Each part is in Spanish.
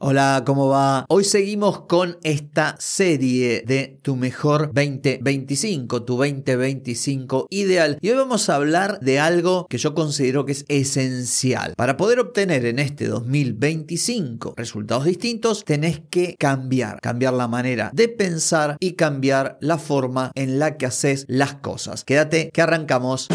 Hola, ¿cómo va? Hoy seguimos con esta serie de Tu Mejor 2025, tu 2025 ideal. Y hoy vamos a hablar de algo que yo considero que es esencial. Para poder obtener en este 2025 resultados distintos, tenés que cambiar la manera de pensar y cambiar la forma en la que haces las cosas. Quédate que arrancamos.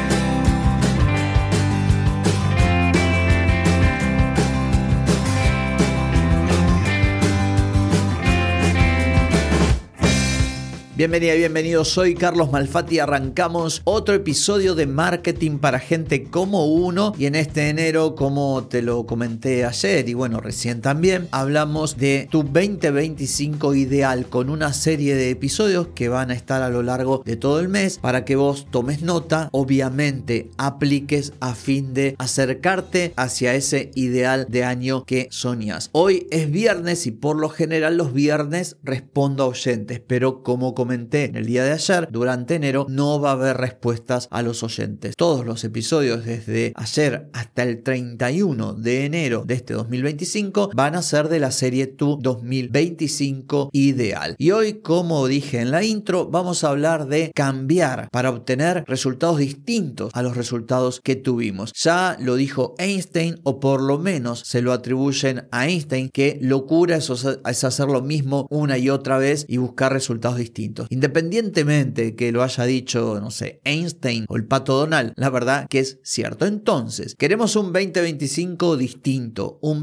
Bienvenida y bienvenido, soy Carlos Malfatti. Arrancamos otro episodio de Marketing para Gente como Uno. Y en este enero, como te lo comenté ayer y bueno, recién también, hablamos de tu 2025 ideal con una serie de episodios que van a estar a lo largo de todo el mes para que vos tomes nota, obviamente apliques a fin de acercarte hacia ese ideal de año que soñás. Hoy es viernes y por lo general los viernes respondo a oyentes, pero como comenté en el día de ayer, durante enero no va a haber respuestas a los oyentes. Todos los episodios desde ayer hasta el 31 de enero de este 2025 van a ser de la serie Tu 2025 Ideal. Y hoy, como dije en la intro, vamos a hablar de cambiar para obtener resultados distintos a los resultados que tuvimos. Ya lo dijo Einstein, o por lo menos se lo atribuyen a Einstein, que locura es hacer lo mismo una y otra vez y buscar resultados distintos. Independientemente de que lo haya dicho, no sé, Einstein o el Pato Donald, la verdad que es cierto. Entonces, queremos un 2025 distinto, un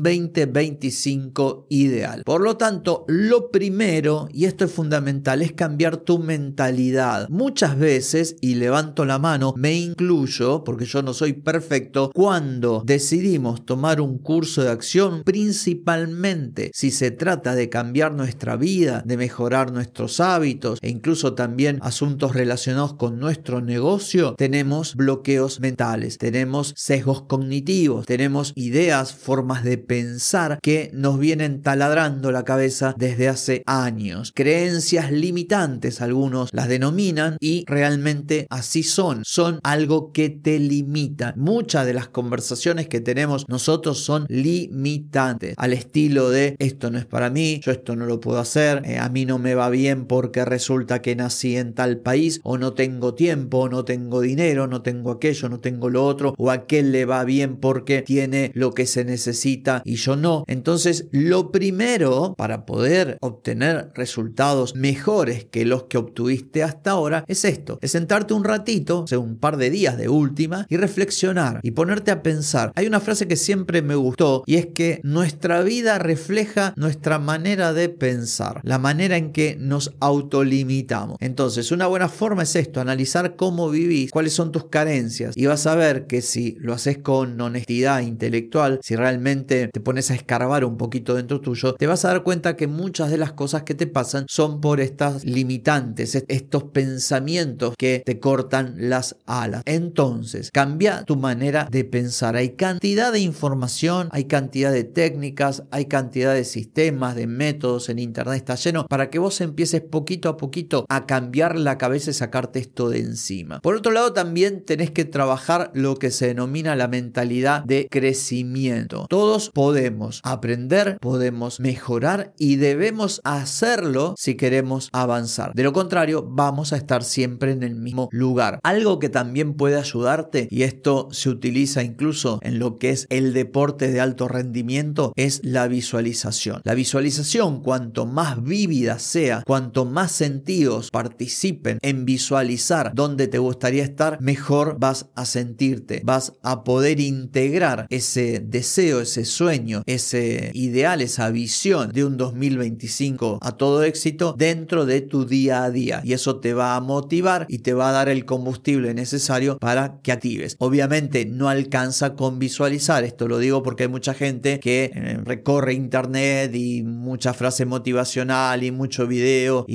2025 ideal. Por lo tanto, lo primero, y esto es fundamental, es cambiar tu mentalidad. Muchas veces, y levanto la mano, me incluyo, porque yo no soy perfecto, cuando decidimos tomar un curso de acción, principalmente si se trata de cambiar nuestra vida, de mejorar nuestros hábitos, e incluso también asuntos relacionados con nuestro negocio, tenemos bloqueos mentales, tenemos sesgos cognitivos, tenemos ideas, formas de pensar que nos vienen taladrando la cabeza desde hace años. Creencias limitantes, algunos las denominan, y realmente así son algo que te limita. Muchas de las conversaciones que tenemos nosotros son limitantes, al estilo de esto no es para mí, yo esto no lo puedo hacer, a mí no me va bien porque resulta que nací en tal país, o no tengo tiempo, no tengo dinero, no tengo aquello, no tengo lo otro, o aquel le va bien porque tiene lo que se necesita y yo no. Entonces, lo primero para poder obtener resultados mejores que los que obtuviste hasta ahora es esto, es sentarte un ratito, o sea, un par de días de última, y reflexionar y ponerte a pensar. Hay una frase que siempre me gustó y es que nuestra vida refleja nuestra manera de pensar, la manera en que nos autolimitamos. Entonces, una buena forma es esto, analizar cómo vivís, cuáles son tus carencias, y vas a ver que si lo haces con honestidad intelectual, si realmente te pones a escarbar un poquito dentro tuyo, te vas a dar cuenta que muchas de las cosas que te pasan son por estas limitantes, estos pensamientos que te cortan las alas. Entonces, cambia tu manera de pensar. Hay cantidad de información, hay cantidad de técnicas, hay cantidad de sistemas, de métodos en internet, está lleno, para que vos empieces poquito a poquito a cambiar la cabeza y sacarte esto de encima. Por otro lado, también tenés que trabajar lo que se denomina la mentalidad de crecimiento. Todos podemos aprender, podemos mejorar y debemos hacerlo si queremos avanzar. De lo contrario, vamos a estar siempre en el mismo lugar. Algo que también puede ayudarte, y esto se utiliza incluso en lo que es el deporte de alto rendimiento, es la visualización. La visualización, cuanto más vívida sea, cuanto más sentidos participen en visualizar dónde te gustaría estar, mejor vas a sentirte, vas a poder integrar ese deseo, ese sueño, ese ideal, esa visión de un 2025 a todo éxito dentro de tu día a día, y eso te va a motivar y te va a dar el combustible necesario para que actives. Obviamente no alcanza con visualizar, esto lo digo porque hay mucha gente que recorre internet y mucha frase motivacional y mucho video y mucha película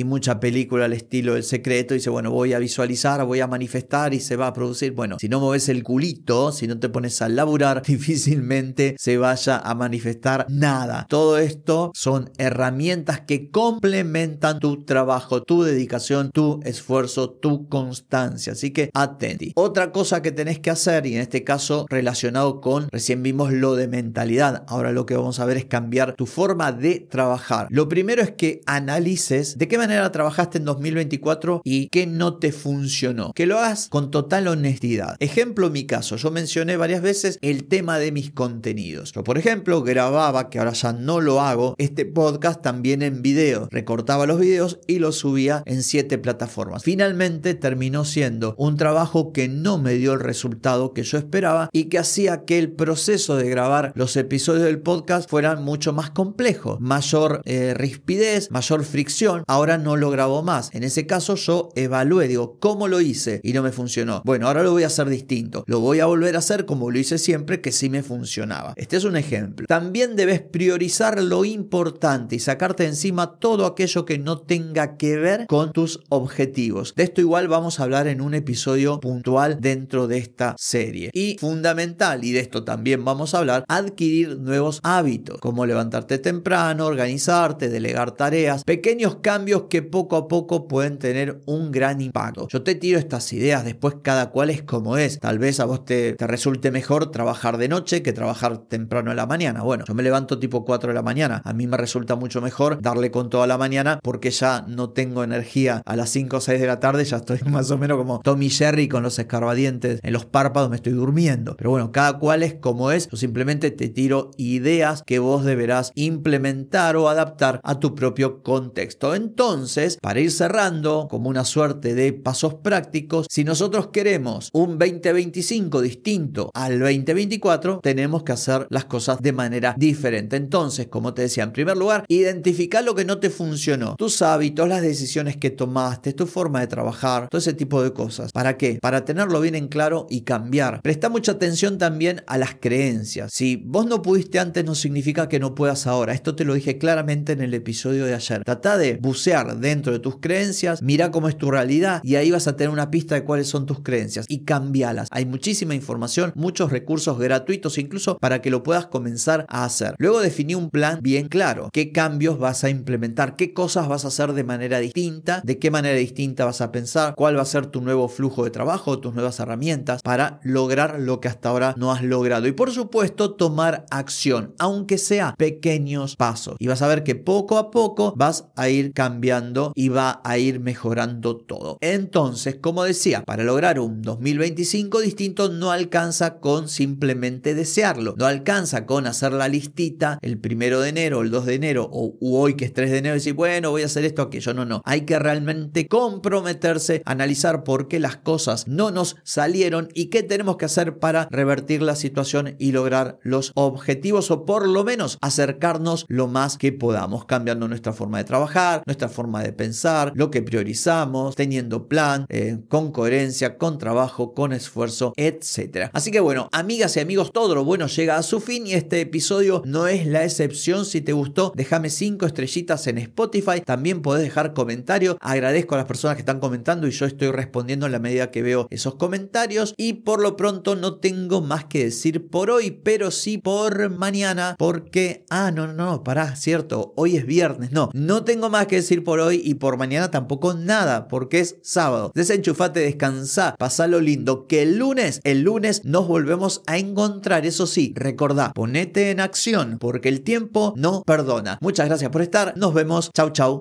película al estilo El Secreto y dice, bueno, voy a visualizar, voy a manifestar y se va a producir. Bueno, si no mueves el culito, si no te pones a laburar, difícilmente se vaya a manifestar nada. Todo esto son herramientas que complementan tu trabajo, tu dedicación, tu esfuerzo, tu constancia. Así que atenti. Otra cosa que tenés que hacer, y en este caso relacionado con, recién vimos lo de mentalidad, ahora lo que vamos a ver es cambiar tu forma de trabajar. Lo primero es que analices de qué manera trabajaste en 2024 y qué no te funcionó. Que lo hagas con total honestidad. Ejemplo, mi caso, yo mencioné varias veces el tema de mis contenidos. Yo, por ejemplo, grababa, que ahora ya no lo hago, este podcast también en video. Recortaba los videos y los subía en 7 plataformas. Finalmente terminó siendo un trabajo que no me dio el resultado que yo esperaba y que hacía que el proceso de grabar los episodios del podcast fueran mucho más complejos, mayor rispidez, mayor fricción. Ahora no lo grabo más. En ese caso yo evalué, digo, ¿cómo lo hice? Y no me funcionó. Bueno, ahora lo voy a hacer distinto. Lo voy a volver a hacer como lo hice siempre, que sí me funcionaba. Este es un ejemplo. También debes priorizar lo importante y sacarte de encima todo aquello que no tenga que ver con tus objetivos. De esto igual vamos a hablar en un episodio puntual dentro de esta serie. Y fundamental, y de esto también vamos a hablar, adquirir nuevos hábitos, como levantarte temprano, organizarte, delegar tareas, pequeños cambios que poco a poco pueden tener un gran impacto. Yo te tiro estas ideas, después cada cual es como es. Tal vez a vos te resulte mejor trabajar de noche que trabajar temprano en la mañana. Bueno, yo me levanto tipo 4 de la mañana. A mí me resulta mucho mejor darle con toda la mañana porque ya no tengo energía a las 5 o 6 de la tarde, ya estoy más o menos como Tommy Jerry con los escarbadientes en los párpados, me estoy durmiendo. Pero bueno, cada cual es como es. Yo simplemente te tiro ideas que vos deberás implementar o adaptar a tu propio contexto. Entonces, para ir cerrando como una suerte de pasos prácticos, si nosotros queremos un 2025 distinto al 2024, tenemos que hacer las cosas de manera diferente. Entonces, como te decía, en primer lugar, identificar lo que no te funcionó, tus hábitos, las decisiones que tomaste, tu forma de trabajar, todo ese tipo de cosas. ¿Para qué? Para tenerlo bien en claro y cambiar. Presta mucha atención también a las creencias. Si vos no pudiste antes, no significa que no puedas ahora. Esto te lo dije claramente en el episodio de ayer. Trata de bucear dentro de tus creencias, mira cómo es tu realidad y ahí vas a tener una pista de cuáles son tus creencias y cambialas. Hay muchísima información, muchos recursos gratuitos incluso para que lo puedas comenzar a hacer. Luego definí un plan bien claro. ¿Qué cambios vas a implementar? ¿Qué cosas vas a hacer de manera distinta? ¿De qué manera distinta vas a pensar? ¿Cuál va a ser tu nuevo flujo de trabajo? ¿Tus nuevas herramientas para lograr lo que hasta ahora no has logrado? Y por supuesto, tomar acción, aunque sea pequeños pasos. Y vas a ver que poco a poco vas a ir cambiando y va a ir mejorando todo. Entonces, como decía, para lograr un 2025 distinto no alcanza con simplemente desearlo. No alcanza con hacer la listita el 1 de enero, el 2 de enero o hoy que es 3 de enero y decir, bueno, voy a hacer esto, aquello. No. Hay que realmente comprometerse, analizar por qué las cosas no nos salieron y qué tenemos que hacer para revertir la situación y lograr los objetivos o por lo menos acercarnos lo más que podamos, cambiando nuestra forma de trabajar, nuestra forma de pensar, lo que priorizamos, teniendo plan, con coherencia, con trabajo, con esfuerzo, etc. Así que bueno, amigas y amigos, todo lo bueno llega a su fin y este episodio no es la excepción. Si te gustó, déjame 5 estrellitas en Spotify, también podés dejar comentarios. Agradezco a las personas que están comentando y yo estoy respondiendo en la medida que veo esos comentarios. Y por lo pronto no tengo más que decir por hoy, pero sí por mañana, porque pará, cierto, hoy es viernes, no tengo más que decir por hoy y por mañana tampoco nada, porque es sábado. Desenchufate, descansá, pasalo lindo, que el lunes nos volvemos a encontrar. Eso sí, recordá, ponete en acción, porque el tiempo no perdona. Muchas gracias por estar, nos vemos, chau.